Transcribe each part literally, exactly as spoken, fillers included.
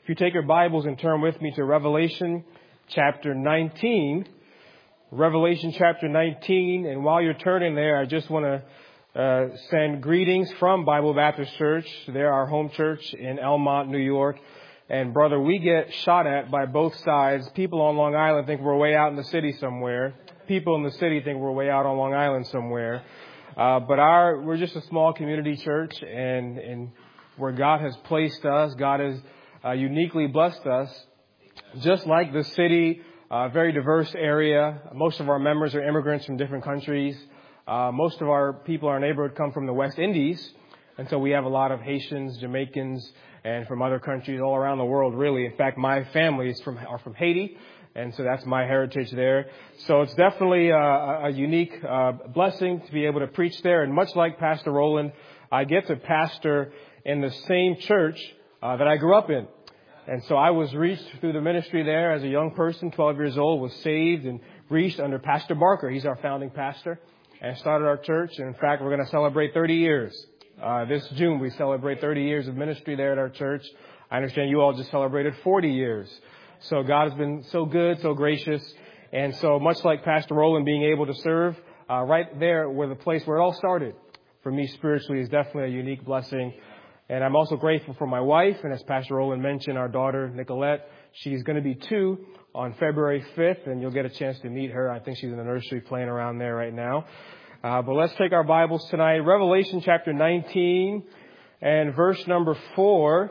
If you take your Bibles and turn with me to Revelation chapter nineteen, Revelation chapter nineteen, and while you're turning there, I just want to uh, send greetings from Bible Baptist Church. They're our home church in Elmont, New York. And brother, we get shot at by both sides. People on Long Island think we're way out in the city somewhere. People in the city think we're way out on Long Island somewhere. Uh, but our, we're just a small community church, and, and where God has placed us, God has uh, uniquely blessed us. Just like the city, a very diverse area. Most of our members are immigrants from different countries. Uh, most of our people in our neighborhood come from the West Indies. And so we have a lot of Haitians, Jamaicans, and from other countries all around the world, really. In fact, my family is from, are from Haiti. And so that's my heritage there. So it's definitely a, a unique uh, blessing to be able to preach there. And much like Pastor Roland, I get to pastor in the same church uh, that I grew up in. And so I was reached through the ministry there as a young person, twelve years old, was saved and reached under Pastor Barker. He's our founding pastor, and started our church. And in fact, we're going to celebrate thirty years. Uh, this June, we celebrate thirty years of ministry there at our church. I understand you all just celebrated forty years. So God has been so good, so gracious. And so much like Pastor Roland being able to serve uh, right there where the place where it all started for me spiritually is definitely a unique blessing. And I'm also grateful for my wife. And as Pastor Roland mentioned, our daughter, Nicolette, she's going to be two on February fifth. And you'll get a chance to meet her. I think she's in the nursery playing around there right now. Uh, but let's take our Bibles tonight. Revelation chapter nineteen and verse number four.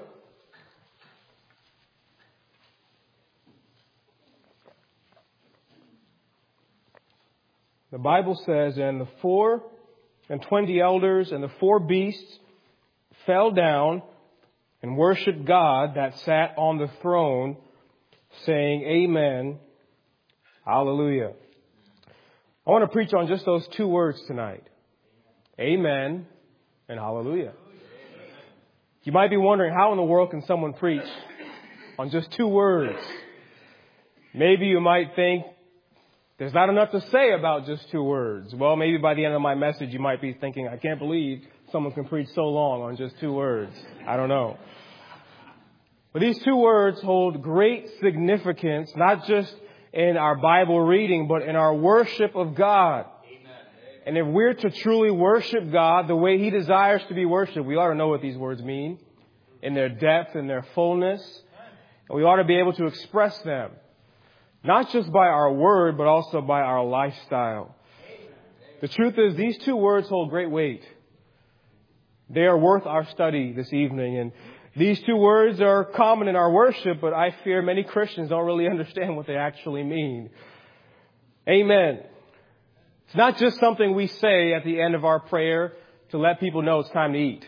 The Bible says, and the four and twenty elders and the four beasts fell down and worshiped God that sat on the throne, saying, Amen, Hallelujah. I want to preach on just those two words tonight. Amen and Hallelujah. You might be wondering, how in the world can someone preach on just two words? Maybe you might think, there's not enough to say about just two words. Well, maybe by the end of my message, you might be thinking, I can't believe someone can preach so long on just two words. I don't know. But these two words hold great significance, not just in our Bible reading, but in our worship of God. Amen. And if we're to truly worship God the way He desires to be worshiped, we ought to know what these words mean in their depth and their fullness. And we ought to be able to express them. Not just by our word, but also by our lifestyle. The truth is, these two words hold great weight. They are worth our study this evening. And these two words are common in our worship, but I fear many Christians don't really understand what they actually mean. Amen. It's not just something we say at the end of our prayer to let people know it's time to eat.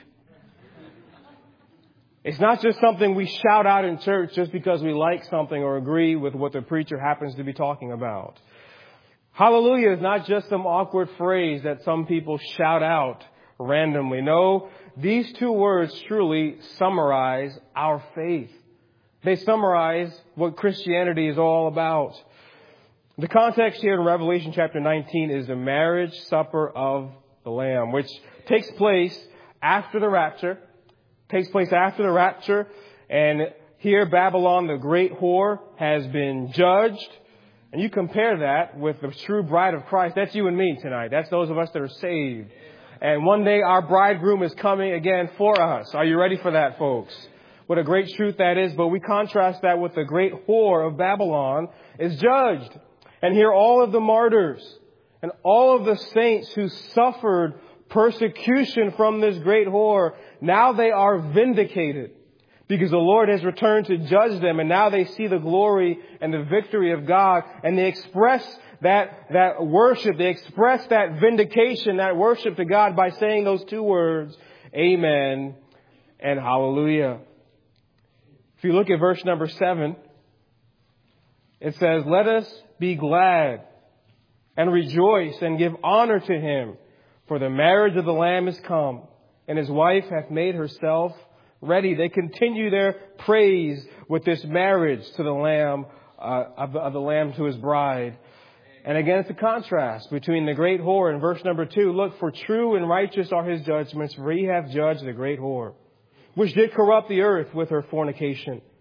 It's not just something we shout out in church just because we like something or agree with what the preacher happens to be talking about. Hallelujah is not just some awkward phrase that some people shout out randomly. No, these two words truly summarize our faith. They summarize what Christianity is all about. The context here in Revelation chapter nineteen is the marriage supper of the Lamb, which takes place after the rapture. Takes place after the rapture. And here Babylon, the great whore, has been judged. And you compare that with the true bride of Christ. That's you and me tonight. That's those of us that are saved. And one day our bridegroom is coming again for us. Are you ready for that, folks? What a great truth that is. But we contrast that with the great whore of Babylon is judged. And here all of the martyrs and all of the saints who suffered persecution from this great whore, now they are vindicated because the Lord has returned to judge them. And now they see the glory and the victory of God. And they express that, that worship. They express that vindication, that worship to God by saying those two words, Amen and Hallelujah. If you look at verse number seven, it says, let us be glad and rejoice and give honor to Him. For the marriage of the Lamb is come, and His wife hath made herself ready. They continue their praise with this marriage to the Lamb, uh, of, the, of the Lamb to His bride. And again, it's a contrast between the great whore in verse number two. Look, for true and righteous are His judgments, for He hath judged the great whore, which did corrupt the earth with her fornication.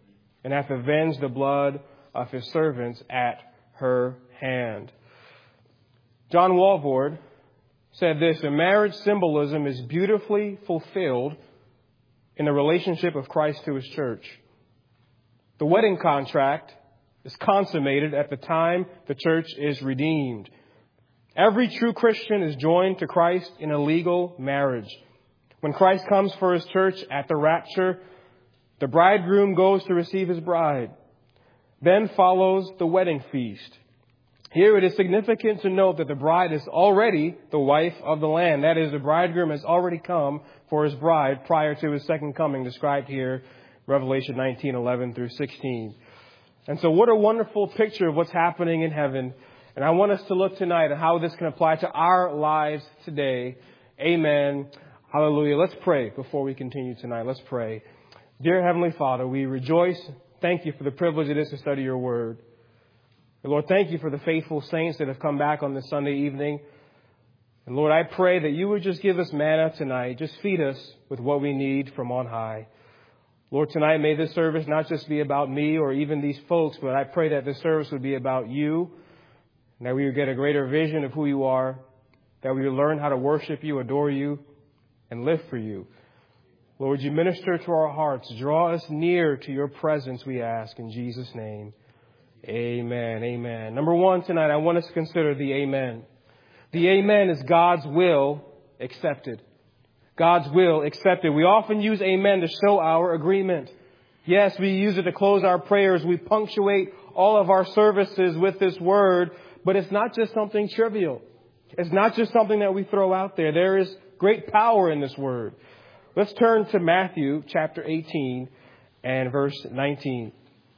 and hath avenged the blood of his servants at her hand. John Walvoord said this: a marriage symbolism is beautifully fulfilled in the relationship of Christ to his church. The wedding contract is consummated at the time the church is redeemed. Every true Christian is joined to Christ in a legal marriage. When Christ comes for his church at the rapture, the bridegroom goes to receive his bride. Then follows the wedding feast. Here it is significant to note that the bride is already the wife of the Lamb. That is, the bridegroom has already come for his bride prior to his second coming, described here, Revelation nineteen, eleven through sixteen. And so what a wonderful picture of what's happening in heaven. And I want us to look tonight at how this can apply to our lives today. Amen. Hallelujah. Let's pray before we continue tonight. Let's pray. Dear Heavenly Father, we rejoice. Thank you for the privilege it is to study your word. And Lord, thank you for the faithful saints that have come back on this Sunday evening. And Lord, I pray that you would just give us manna tonight. Just feed us with what we need from on high. Lord, tonight may this service not just be about me or even these folks, but I pray that this service would be about you, and that we would get a greater vision of who you are, that we would learn how to worship you, adore you, and live for you. Lord, you minister to our hearts. Draw us near to your presence, we ask, in Jesus' name. Amen. Amen. Number one tonight, I want us to consider the amen. The amen is God's will accepted. God's will accepted. We often use amen to show our agreement. Yes, we use it to close our prayers. We punctuate all of our services with this word, but it's not just something trivial. It's not just something that we throw out there. There is great power in this word. Let's turn to Matthew chapter eighteen and verse nineteen.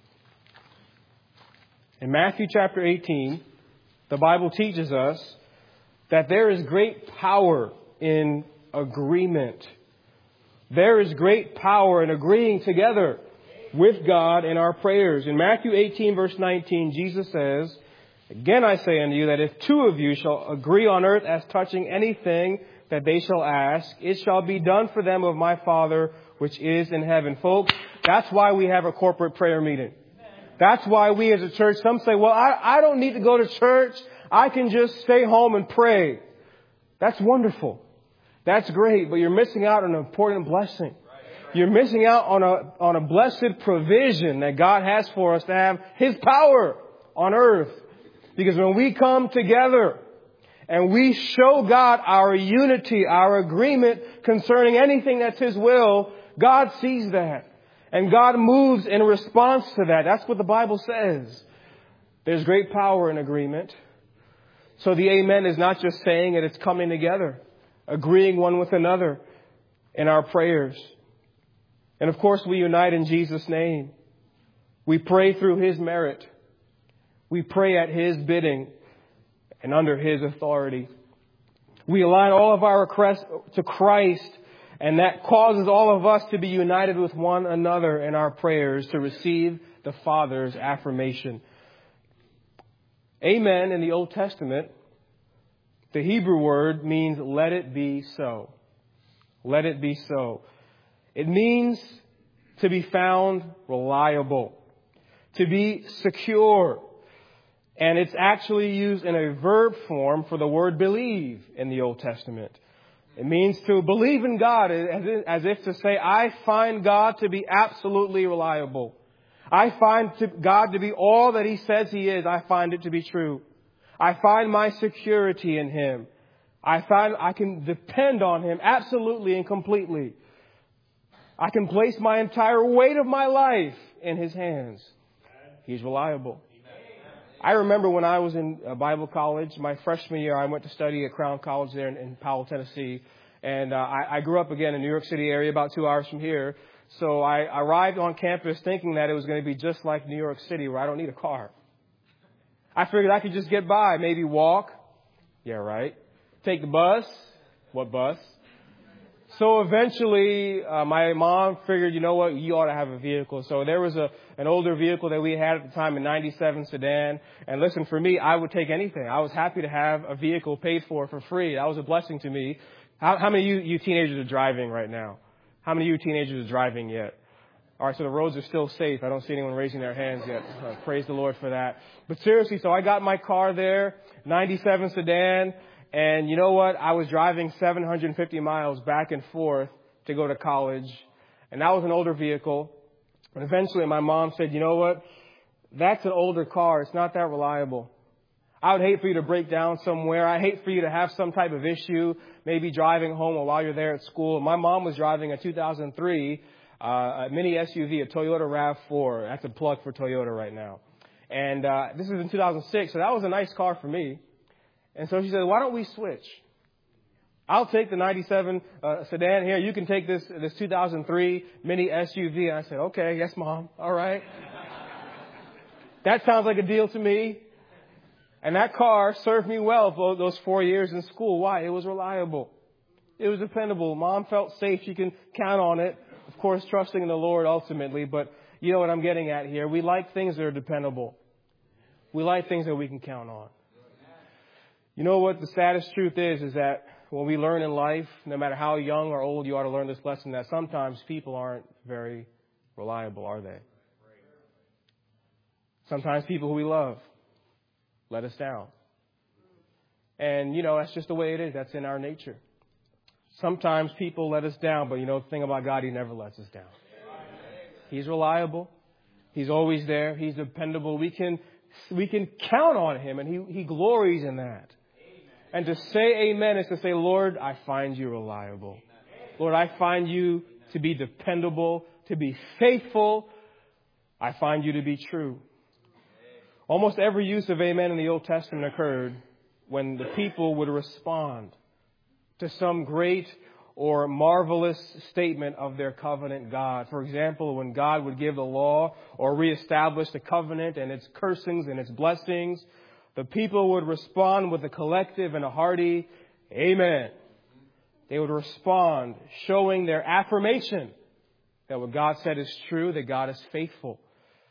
In Matthew chapter eighteen, the Bible teaches us that there is great power in agreement. There is great power in agreeing together with God in our prayers. In Matthew eighteen, verse nineteen, Jesus says, again I say unto you that if two of you shall agree on earth as touching anything that they shall ask, it shall be done for them of my Father which is in heaven. Folks, that's why we have a corporate prayer meeting. That's why we as a church, some say, well, I, I don't need to go to church. I can just stay home and pray. That's wonderful. That's great, but you're missing out on an important blessing. You're missing out on a, on a blessed provision that God has for us to have His power on earth. Because when we come together and we show God our unity, our agreement concerning anything that's His will, God sees that. And God moves in response to that. That's what the Bible says. There's great power in agreement. So the amen is not just saying it, it's coming together, agreeing one with another in our prayers. And of course, we unite in Jesus' name. We pray through His merit. We pray at His bidding and under His authority. We align all of our requests to Christ, and that causes all of us to be united with one another in our prayers to receive the Father's affirmation. Amen in the Old Testament, the Hebrew word means let it be so. Let it be so. It means to be found reliable, to be secure. And it's actually used in a verb form for the word believe in the Old Testament. It means to believe in God as if to say, I find God to be absolutely reliable. I find God to be all that He says He is. I find it to be true. I find my security in Him. I find I can depend on Him absolutely and completely. I can place my entire weight of my life in His hands. He's reliable. I remember when I was in Bible college, my freshman year, I went to study at Crown College there in, in Powell, Tennessee. And uh, I, I grew up again in the New York City area, about two hours from here. So I arrived on campus thinking that it was going to be just like New York City, where I don't need a car. I figured I could just get by, maybe walk. Yeah, right. Take the bus. What bus? So eventually, uh, my mom figured, you know what, you ought to have a vehicle. So there was a an older vehicle that we had at the time, a ninety-seven sedan. And listen, for me, I would take anything. I was happy to have a vehicle paid for for free. That was a blessing to me. How, how many of you, you teenagers are driving right now? How many of you teenagers are driving yet? All right, so the roads are still safe. I don't see anyone raising their hands yet. Uh, praise the Lord for that. But seriously, so I got my car there, ninety-seven sedan, and you know what? I was driving seven hundred fifty miles back and forth to go to college, and that was an older vehicle. And eventually my mom said, you know what? That's an older car. It's not that reliable. I would hate for you to break down somewhere. I hate for you to have some type of issue, maybe driving home or while you're there at school. My mom was driving a two thousand three uh, a mini S U V, a Toyota RAV four. That's a plug for Toyota right now. And uh, this is in two thousand six, so that was a nice car for me. And so she said, why don't we switch? I'll take the ninety-seven uh, sedan here. You can take this this two thousand three mini S U V. And I said, okay, yes, Mom. All right. That sounds like a deal to me. And that car served me well for those four years in school. Why? It was reliable. It was dependable. Mom felt safe. She can count on it. Of course, trusting in the Lord ultimately. But you know what I'm getting at here. We like things that are dependable. We like things that we can count on. You know what the saddest truth is, is that when we learn in life, no matter how young or old you are to learn this lesson, that sometimes people aren't very reliable, are they? Sometimes people who we love let us down. And, you know, that's just the way it is. That's in our nature. Sometimes people let us down, but you know, the thing about God, He never lets us down. He's reliable. He's always there. He's dependable. We can, we can count on Him, and He, He glories in that. And to say amen is to say, Lord, I find you reliable. Lord, I find you to be dependable, to be faithful. I find you to be true. Almost every use of amen in the Old Testament occurred when the people would respond to some great or marvelous statement of their covenant God. For example, when God would give the law or reestablish the covenant and its cursings and its blessings, the people would respond with a collective and a hearty amen. They would respond showing their affirmation that what God said is true, that God is faithful.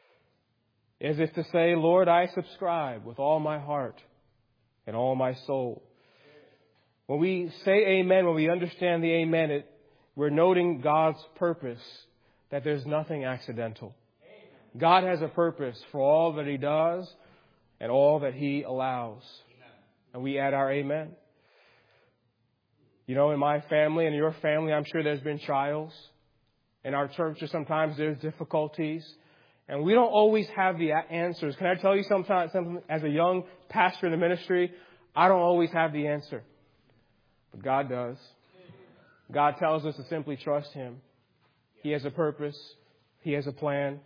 As if to say, Lord, I subscribe with all my heart and all my soul. When we say amen, when we understand the amen, it, we're noting God's purpose, that there's nothing accidental. Amen. God has a purpose for all that He does and all that He allows. Amen. And we add our amen. You know, in my family and in your family, I'm sure there's been trials. In our churches, sometimes there's difficulties. And we don't always have the answers. Can I tell you sometimes, something as a young pastor in the ministry, I don't always have the answer. But God does. God tells us to simply trust Him. He has a purpose. He has a plan.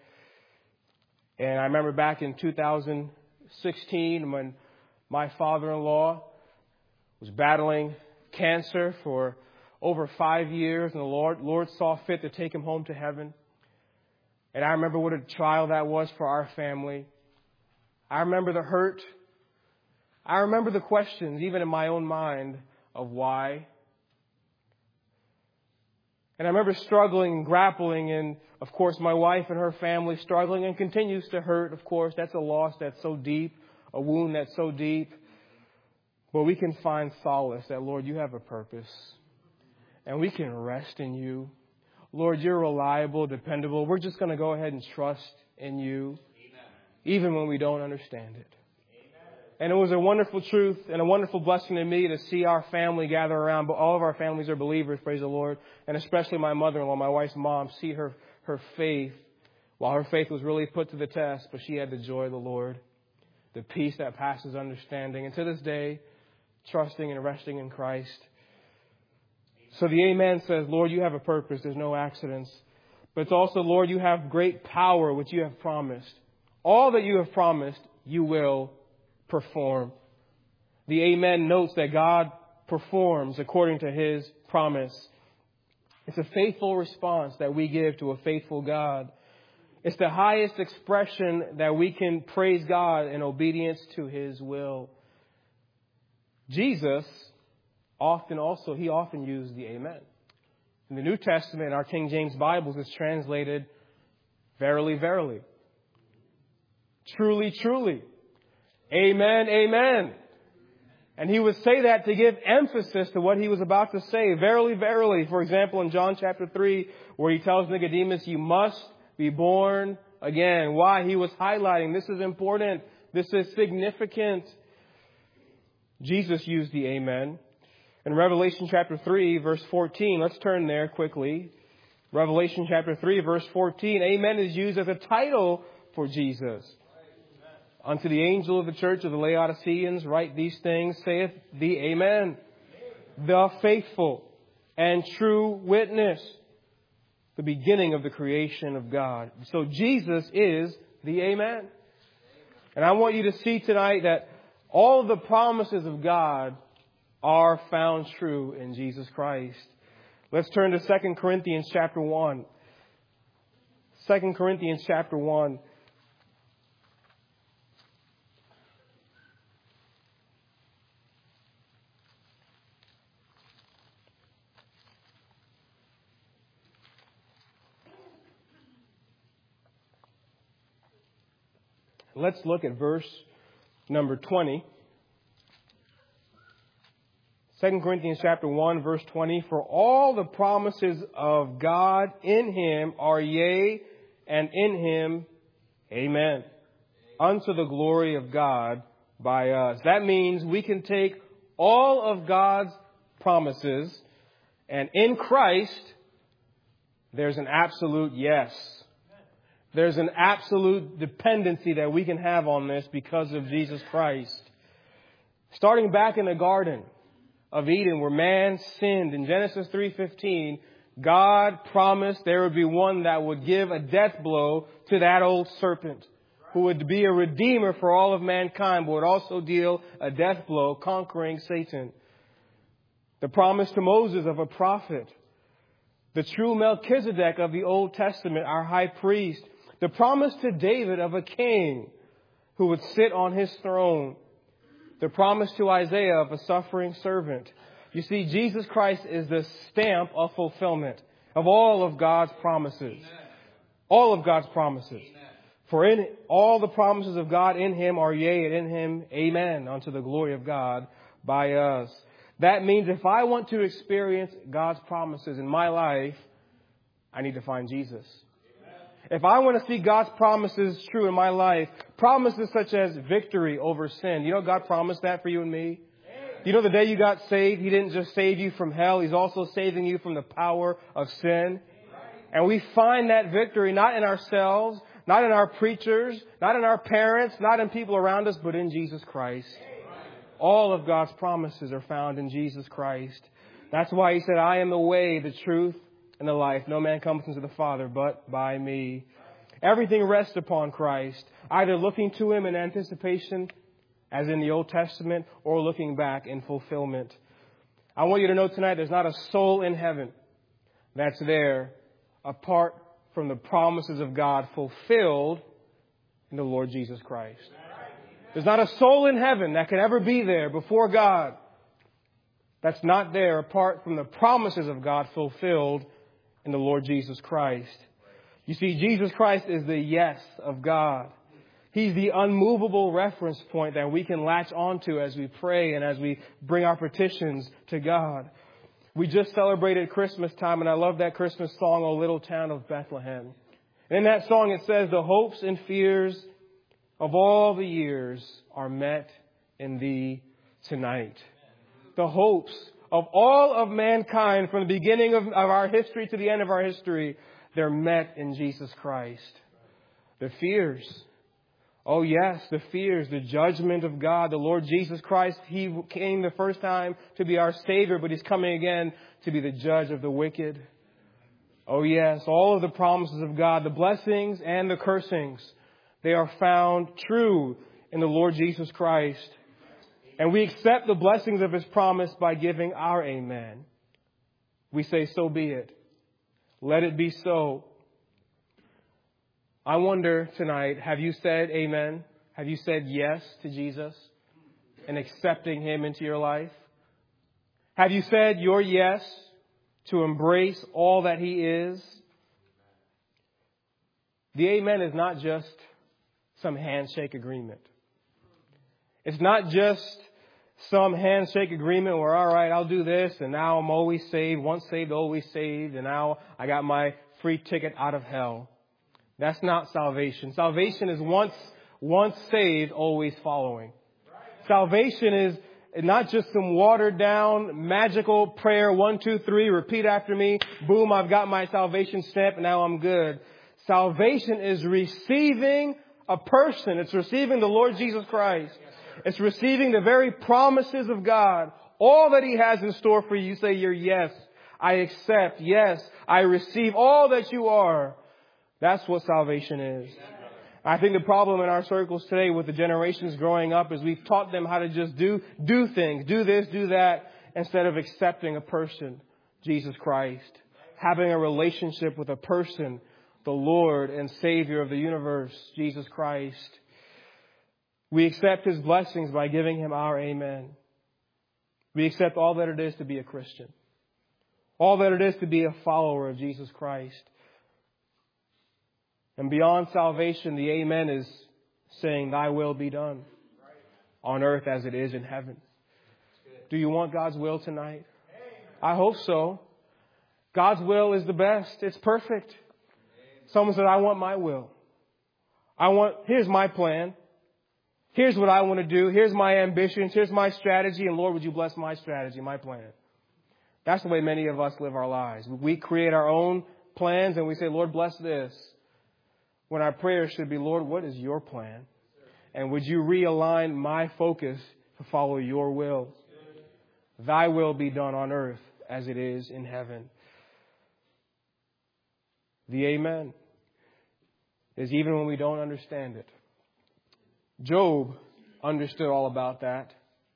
And I remember back in two thousand sixteen when my father-in-law was battling cancer for over five years, and the Lord, Lord saw fit to take him home to heaven. And I remember what a trial that was for our family. I remember the hurt. I remember the questions, even in my own mind, of why. And I remember struggling and grappling, and of course my wife and her family struggling and continues to hurt. Of course, that's a loss that's so deep, a wound that's so deep. But we can find solace that, Lord, you have a purpose. And we can rest in you. Lord, you're reliable, dependable. We're just going to go ahead and trust in you, Amen. Even when we don't understand it. Amen. And it was a wonderful truth and a wonderful blessing to me to see our family gather around. But all of our families are believers, praise the Lord. And especially my mother-in-law, my wife's mom, see her, her faith, while her faith was really put to the test. But she had the joy of the Lord, the peace that passes understanding. And to this day, trusting and resting in Christ. So the amen says, Lord, you have a purpose. There's no accidents. But it's also, Lord, you have great power, which you have promised. All that you have promised, you will perform. The amen notes that God performs according to His promise. It's a faithful response that we give to a faithful God. It's the highest expression that we can praise God in obedience to His will. Jesus often also, He often used the amen. In the New Testament, our King James Bibles, is translated, verily, verily. Truly, truly. Amen, amen. And He would say that to give emphasis to what He was about to say. Verily, verily. For example, in John chapter three, where He tells Nicodemus, you must be born again. Why? He was highlighting, this is important. This is significant. Jesus used the amen. In Revelation chapter three, verse fourteen, let's turn there quickly. Revelation chapter three, verse fourteen, amen is used as a title for Jesus. Unto the angel of the church of the Laodiceans, write these things, saith the amen. The faithful and true witness. The beginning of the creation of God. So Jesus is the amen. And I want you to see tonight that all the promises of God are found true in Jesus Christ. Let's turn to Second Corinthians chapter one. Second Corinthians chapter one. Let's look at verse number twenty. Second Corinthians chapter one, verse twenty. For all the promises of God in Him are yea, and in Him, amen. Unto the glory of God by us. That means we can take all of God's promises, and in Christ, there's an absolute yes. There's an absolute dependency that we can have on this because of Jesus Christ. Starting back in the Garden of Eden where man sinned in Genesis three fifteen, God promised there would be one that would give a death blow to that old serpent who would be a redeemer for all of mankind, but would also deal a death blow conquering Satan. The promise to Moses of a prophet. The true Melchizedek of the Old Testament, our high priest. The promise to David of a king who would sit on his throne. The promise to Isaiah of a suffering servant. You see, Jesus Christ is the stamp of fulfillment of all of God's promises. All of God's promises. For in all the promises of God in Him are yea, and in Him, amen, unto the glory of God by us. That means if I want to experience God's promises in my life, I need to find Jesus. If I want to see God's promises true in my life, promises such as victory over sin. You know God promised that for you and me? You know the day you got saved, He didn't just save you from hell. He's also saving you from the power of sin. And we find that victory not in ourselves, not in our preachers, not in our parents, not in people around us, but in Jesus Christ. All of God's promises are found in Jesus Christ. That's why He said, I am the way, the truth, and the life. No man comes into the Father but by me. Everything rests upon Christ, either looking to Him in anticipation, as in the Old Testament, or looking back in fulfillment. I want you to know tonight there's not a soul in heaven that's there apart from the promises of God fulfilled in the Lord Jesus Christ. There's not a soul in heaven that can ever be there before God that's not there apart from the promises of God fulfilled in the Lord Jesus Christ. You see, Jesus Christ is the yes of God. He's the unmovable reference point that we can latch onto as we pray and as we bring our petitions to God. We just celebrated Christmas time, and I love that Christmas song, O Little Town of Bethlehem. And in that song it says, the hopes and fears of all the years are met in Thee tonight. The hopes of all of mankind from the beginning of, of our history to the end of our history, they're met in Jesus Christ. The fears. Oh yes, the fears, the judgment of God, the Lord Jesus Christ. He came the first time to be our Savior, but He's coming again to be the judge of the wicked. Oh yes, all of the promises of God, the blessings and the cursings, they are found true in the Lord Jesus Christ. And we accept the blessings of His promise by giving our amen. We say, so be it. Let it be so. I wonder tonight, have you said amen? Have you said yes to Jesus and accepting Him into your life? Have you said your yes to embrace all that He is? The amen is not just some handshake agreement. It's not just some handshake agreement where, all right, I'll do this, and now I'm always saved. Once saved, always saved, and now I got my free ticket out of hell. That's not salvation. Salvation is once, once saved, always following. Salvation is not just some watered down magical prayer. One, two, three, repeat after me. Boom, I've got my salvation stamp and now I'm good. Salvation is receiving a person. It's receiving the Lord Jesus Christ. It's receiving the very promises of God. All that He has in store for you. You say your yes. I accept. Yes, I receive all that you are. That's what salvation is. I think the problem in our circles today with the generations growing up is we've taught them how to just do, do things, do this, do that, instead of accepting a person, Jesus Christ, having a relationship with a person, the Lord and Savior of the universe, Jesus Christ. We accept His blessings by giving Him our amen. We accept all that it is to be a Christian, all that it is to be a follower of Jesus Christ. And beyond salvation, the amen is saying, Thy will be done on earth as it is in heaven. Do you want God's will tonight? I hope so. God's will is the best. It's perfect. Someone said, I want my will. I want, here's my plan. Here's what I want to do. Here's my ambitions. Here's my strategy. And Lord, would you bless my strategy, my plan? That's the way many of us live our lives. We create our own plans and we say, Lord, bless this. When our prayer should be, Lord, what is your plan? And would you realign my focus to follow your will? Thy will be done on earth as it is in heaven. The amen is even when we don't understand it. Job understood all about that.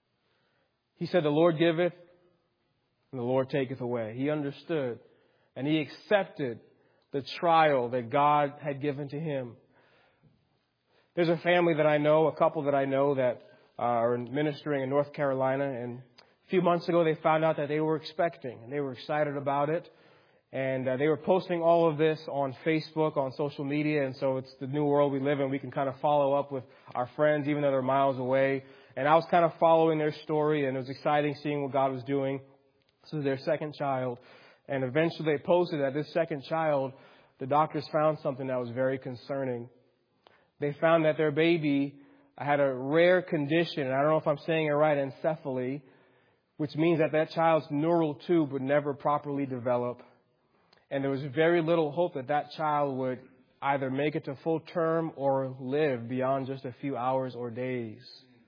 He said, the Lord giveth and the Lord taketh away. He understood and he accepted the trial that God had given to him. There's a family that I know, a couple that I know that uh, are ministering in North Carolina. And a few months ago, they found out that they were expecting and they were excited about it. And uh, they were posting all of this on Facebook, on social media. And so it's the new world we live in. We can kind of follow up with our friends, even though they're miles away. And I was kind of following their story, and it was exciting seeing what God was doing. This is their second child. And eventually they posted that this second child, the doctors found something that was very concerning. They found that their baby had a rare condition, and I don't know if I'm saying it right, encephaly, which means that that child's neural tube would never properly develop. And there was very little hope that that child would either make it to full term or live beyond just a few hours or days.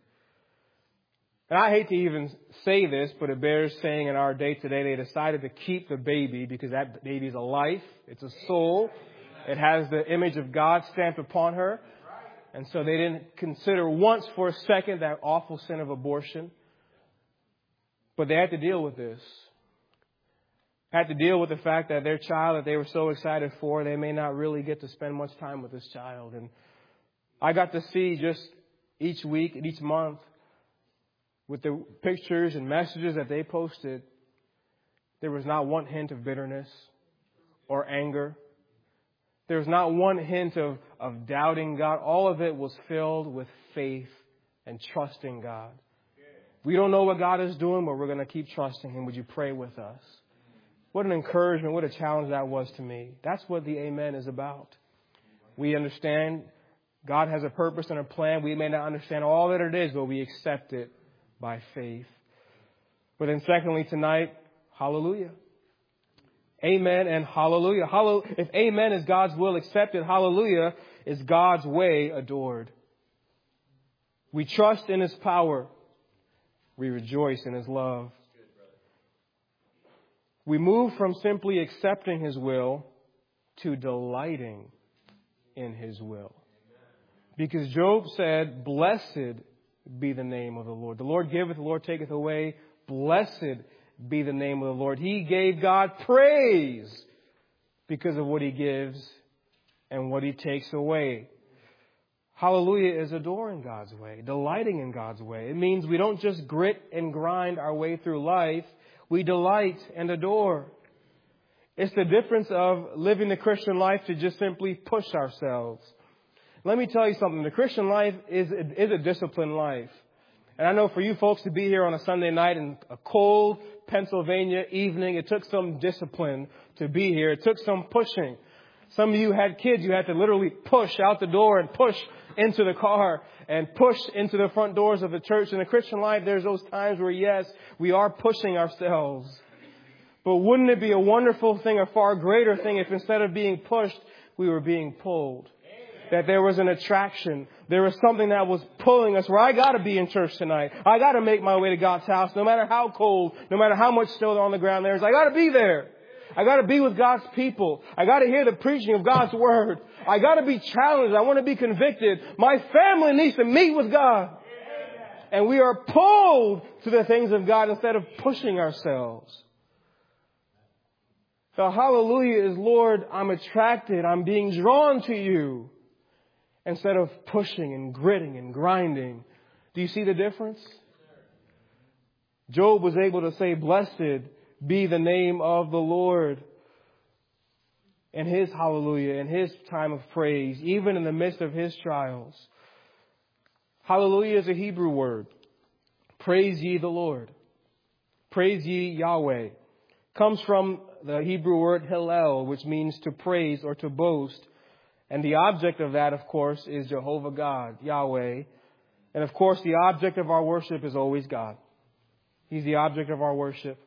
And I hate to even say this, but it bears saying in our day today, they decided to keep the baby because that baby is a life. It's a soul. It has the image of God stamped upon her. And so they didn't consider once for a second that awful sin of abortion. But they had to deal with this. Had to deal with the fact that their child that they were so excited for, they may not really get to spend much time with this child. And I got to see just each week and each month, with the pictures and messages that they posted, there was not one hint of bitterness or anger. There was not one hint of, of doubting God. All of it was filled with faith and trusting God. We don't know what God is doing, but we're going to keep trusting Him. Would you pray with us? What an encouragement, what a challenge that was to me. That's what the amen is about. We understand God has a purpose and a plan. We may not understand all that it is, but we accept it by faith. But then secondly tonight, hallelujah. Amen and hallelujah. Hallelujah. If amen is God's will accepted, hallelujah is God's way adored. We trust in His power. We rejoice in His love. We move from simply accepting His will to delighting in His will. Because Job said, blessed be the name of the Lord. The Lord giveth, the Lord taketh away. Blessed be the name of the Lord. He gave God praise because of what He gives and what He takes away. Hallelujah is adoring God's way, delighting in God's way. It means we don't just grit and grind our way through life. We delight and adore. It's the difference of living the Christian life to just simply push ourselves. Let me tell you something. The Christian life is, is a disciplined life. And I know for you folks to be here on a Sunday night in a cold Pennsylvania evening, it took some discipline to be here. It took some pushing. Some of you had kids, you had to literally push out the door and push into the car and push into the front doors of the church. In the Christian life, there's those times where, yes, we are pushing ourselves. But wouldn't it be a wonderful thing, a far greater thing, if instead of being pushed, we were being pulled? That there was an attraction. There was something that was pulling us where I got to be in church tonight. I got to make my way to God's house, no matter how cold, no matter how much snow on the ground there is. I got to be there. I got to be with God's people. I got to hear the preaching of God's word. I got to be challenged. I want to be convicted. My family needs to meet with God. And we are pulled to the things of God instead of pushing ourselves. The hallelujah is, Lord, I'm attracted. I'm being drawn to you. Instead of pushing and gritting and grinding. Do you see the difference? Job was able to say, blessed be the name of the Lord. In his hallelujah, in his time of praise, even in the midst of his trials. Hallelujah is a Hebrew word. Praise ye the Lord. Praise ye Yahweh. Comes from the Hebrew word Hillel, which means to praise or to boast. And the object of that, of course, is Jehovah God, Yahweh. And of course, the object of our worship is always God. He's the object of our worship.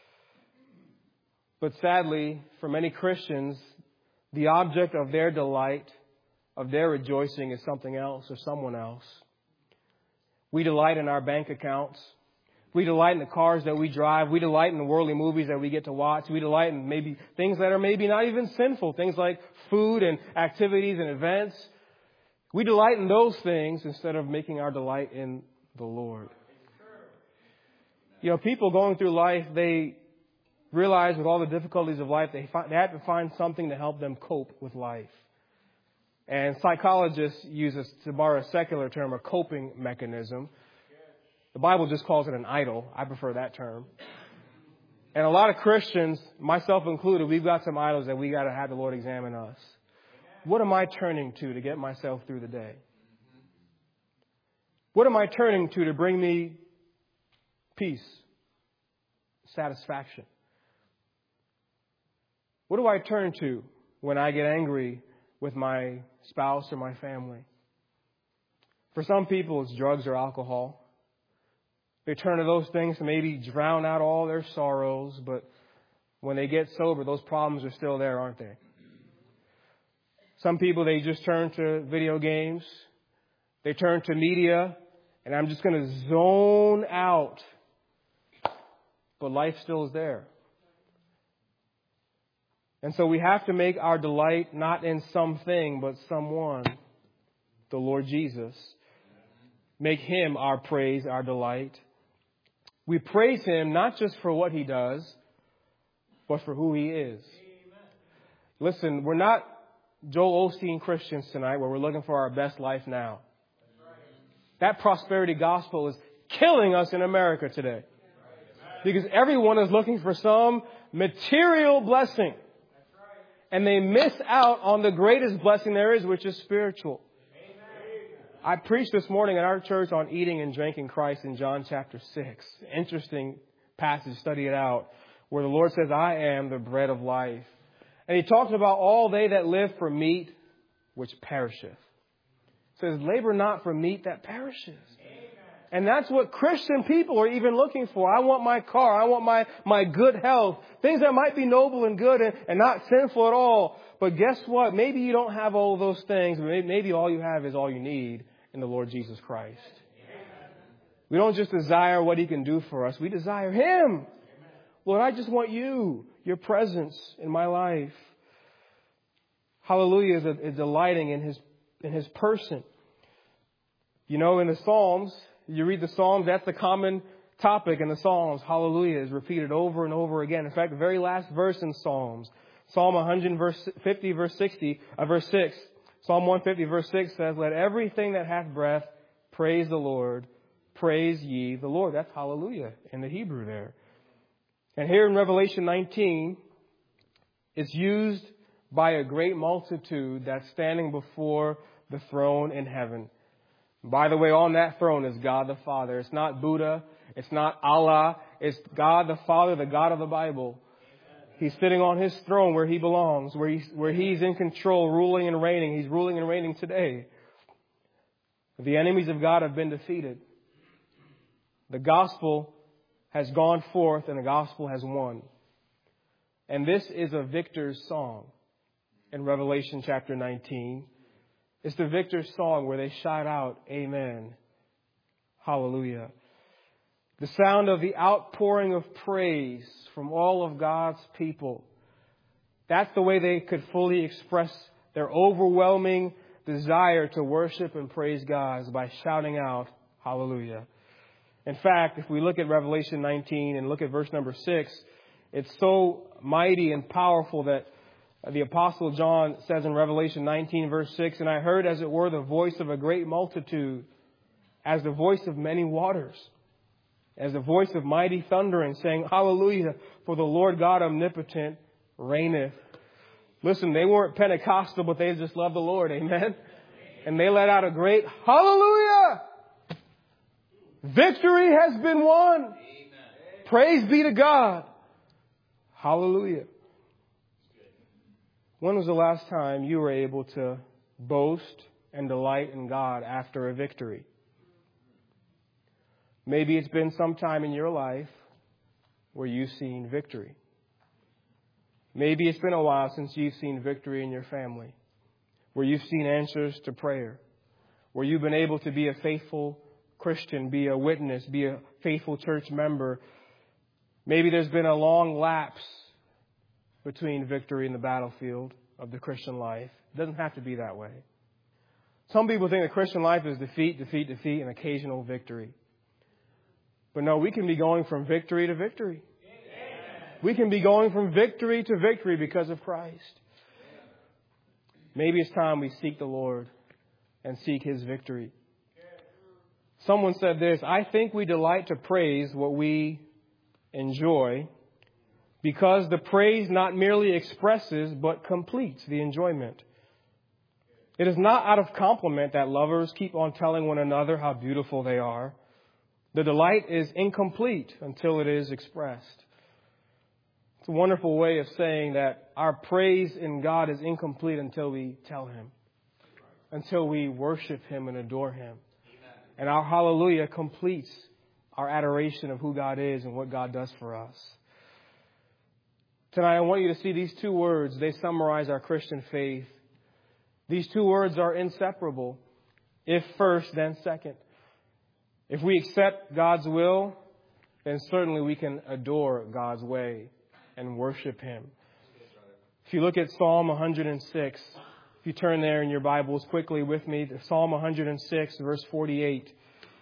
But sadly, for many Christians, the object of their delight, of their rejoicing is something else or someone else. We delight in our bank accounts. We delight in the cars that we drive. We delight in the worldly movies that we get to watch. We delight in maybe things that are maybe not even sinful. Things like food and activities and events. We delight in those things instead of making our delight in the Lord. You know, people going through life, they realize with all the difficulties of life, they, find, they have to find something to help them cope with life. And psychologists use, this, to borrow a secular term, a coping mechanism. The Bible just calls it an idol. I prefer that term. And a lot of Christians, myself included, we've got some idols that we got to have the Lord examine us. What am I turning to to get myself through the day? What am I turning to to bring me peace, satisfaction? What do I turn to when I get angry with my spouse or my family? For some people, it's drugs or alcohol. They turn to those things to maybe drown out all their sorrows, but when they get sober, those problems are still there, aren't they? Some people, they just turn to video games. They turn to media, and I'm just going to zone out. But life still is there. And so we have to make our delight not in something, but someone, the Lord Jesus. Make Him our praise, our delight. We praise Him not just for what He does, but for who He is. Amen. Listen, we're not Joel Osteen Christians tonight where we're looking for our best life now. Right. That prosperity gospel is killing us in America today. Right. Because everyone is looking for some material blessing. Right. And they miss out on the greatest blessing there is, which is spiritual. I preached this morning at our church on eating and drinking Christ in John chapter six. Interesting passage, study it out, where the Lord says, I am the bread of life. And He talks about all they that live for meat, which perisheth. It says, labor not for meat that perishes. Amen. And that's what Christian people are even looking for. I want my car. I want my, my good health. Things that might be noble and good and, and not sinful at all. But guess what? Maybe you don't have all of those things. Maybe, maybe all you have is all you need in the Lord Jesus Christ. Amen. We don't just desire what He can do for us. We desire Him. Amen. Lord, I just want you, your presence in my life. Hallelujah is, a, is delighting in His, in His person. You know, in the Psalms, you read the Psalms, that's the common topic in the Psalms. Hallelujah is repeated over and over again. In fact, the very last verse in Psalms, Psalm one hundred, verse fifty, verse sixty, uh, verse six. Psalm one fifty, verse six says, let everything that hath breath praise the Lord. Praise ye the Lord. That's hallelujah in the Hebrew there. And here in Revelation nineteen, it's used by a great multitude that's standing before the throne in heaven. By the way, on that throne is God the Father. It's not Buddha. It's not Allah. It's God the Father, the God of the Bible. He's sitting on His throne where He belongs, where He's, where He's in control, ruling and reigning. He's ruling and reigning today. The enemies of God have been defeated. The gospel has gone forth and the gospel has won. And this is a victor's song in Revelation chapter nineteen. It's the victor's song where they shout out, Amen. Hallelujah. The sound of the outpouring of praise from all of God's people. That's the way they could fully express their overwhelming desire to worship and praise God, is by shouting out, Hallelujah. In fact, if we look at Revelation nineteen and look at verse number six, it's so mighty and powerful that the Apostle John says in Revelation nineteen, verse six, and I heard as it were the voice of a great multitude, as the voice of many waters, as the voice of mighty thundering, saying, Hallelujah, for the Lord God omnipotent reigneth. Listen, they weren't Pentecostal, but they just loved the Lord. Amen. And they let out a great Hallelujah. Victory has been won. Amen. Praise be to God. Hallelujah. When was the last time you were able to boast and delight in God after a victory? Maybe it's been some time in your life where you've seen victory. Maybe it's been a while since you've seen victory in your family, where you've seen answers to prayer, where you've been able to be a faithful Christian, be a witness, be a faithful church member. Maybe there's been a long lapse between victory and the battlefield of the Christian life. It doesn't have to be that way. Some people think the Christian life is defeat, defeat, defeat, and occasional victory. But no, we can be going from victory to victory. Amen. We can be going from victory to victory because of Christ. Maybe it's time we seek the Lord and seek His victory. Someone said this, I think we delight to praise what we enjoy, because the praise not merely expresses but completes the enjoyment. It is not out of compliment that lovers keep on telling one another how beautiful they are. The delight is incomplete until it is expressed. It's a wonderful way of saying that our praise in God is incomplete until we tell Him, until we worship Him and adore Him. And our hallelujah completes our adoration of who God is and what God does for us. Tonight, I want you to see these two words. They summarize our Christian faith. These two words are inseparable. If first, then second. If we accept God's will, then certainly we can adore God's way and worship Him. If you look at Psalm one hundred six, if you turn there in your Bibles quickly with me, to Psalm one hundred six, verse forty-eight.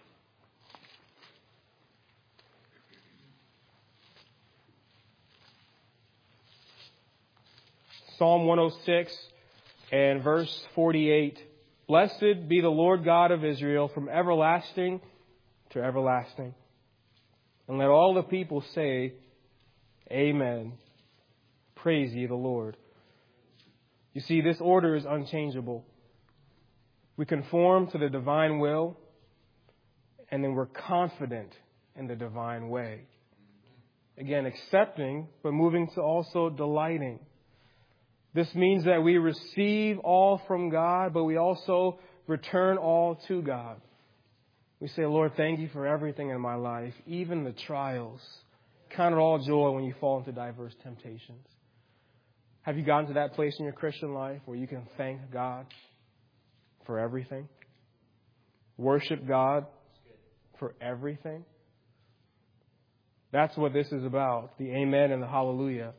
Psalm one oh six and verse forty-eight. Blessed be the Lord God of Israel from everlasting to everlasting. And let all the people say, Amen. Praise ye the Lord. You see, this order is unchangeable. We conform to the divine will, and then we're confident in the divine way. Again, accepting, but moving to also delighting. This means that we receive all from God, but we also return all to God. We say, Lord, thank you for everything in my life, even the trials. Count it all joy when you fall into diverse temptations. Have you gotten to that place in your Christian life where you can thank God for everything? Worship God for everything? That's what this is about, the amen and the hallelujah.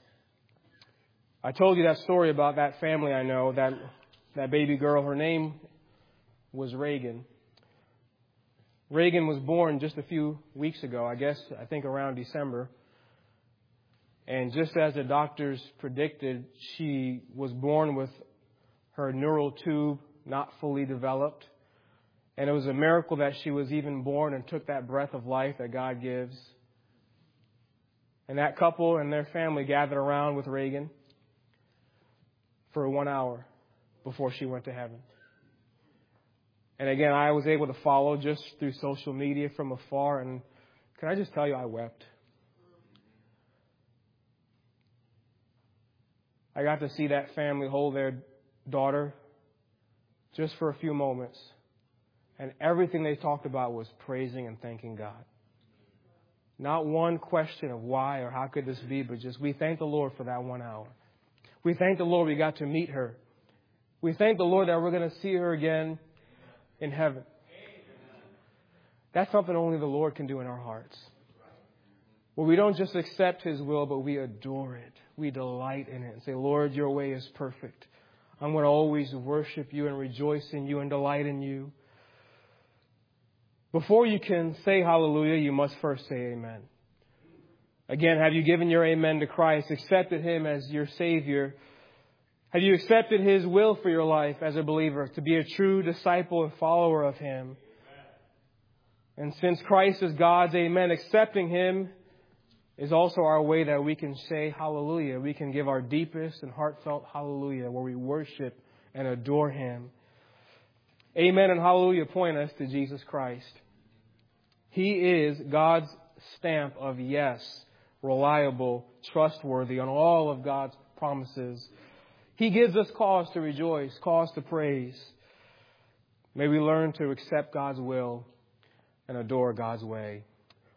I told you that story about that family I know, that, that baby girl. Her name was Reagan. Reagan was born just a few weeks ago, I guess, I think around December. And just as the doctors predicted, she was born with her neural tube not fully developed. And it was a miracle that she was even born and took that breath of life that God gives. And that couple and their family gathered around with Reagan for one hour before she went to heaven. And again, I was able to follow just through social media from afar. And can I just tell you, I wept. I got to see that family hold their daughter just for a few moments. And everything they talked about was praising and thanking God. Not one question of why or how could this be, but just we thank the Lord for that one hour. We thank the Lord we got to meet her. We thank the Lord that we're going to see her again in heaven. That's something only the Lord can do in our hearts. Where we don't just accept His will, but we adore it. We delight in it and say, Lord, your way is perfect. I'm going to always worship you and rejoice in you and delight in you. Before you can say hallelujah, you must first say amen. Again, have you given your amen to Christ, accepted Him as your Savior? Have you accepted His will for your life as a believer, to be a true disciple and follower of Him? And since Christ is God's amen, accepting Him is also our way that we can say hallelujah. We can give our deepest and heartfelt hallelujah where we worship and adore Him. Amen and hallelujah point us to Jesus Christ. He is God's stamp of yes, reliable, trustworthy on all of God's promises. He gives us cause to rejoice, cause to praise. May we learn to accept God's will and adore God's way.